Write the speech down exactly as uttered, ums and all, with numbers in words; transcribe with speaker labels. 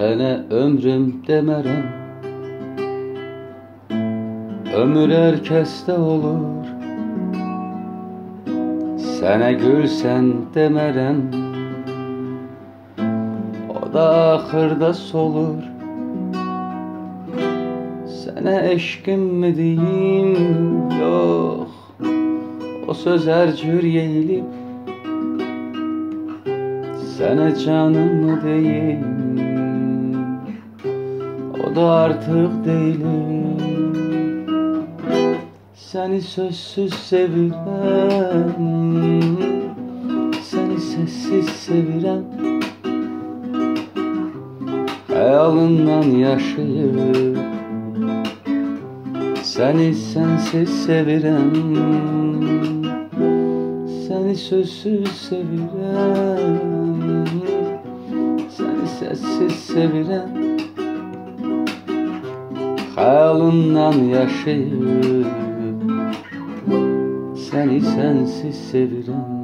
Speaker 1: Sene ömrüm demerem, ömür herkeste olur. Sene gülsen demerem, o da ahırda solur. Sene eşkim mi diyeyim, yok, o söz ercür yeğilip. Sene canım mı diyeyim, o da artık değilim. Seni sözsüz sevirem, seni sessiz sevirem. Hayalından yaşayıp seni sensiz sevirem. Seni sözsüz sevirem, seni sessiz sevirem. Hayalından yaşayıp seni sensiz sevirem.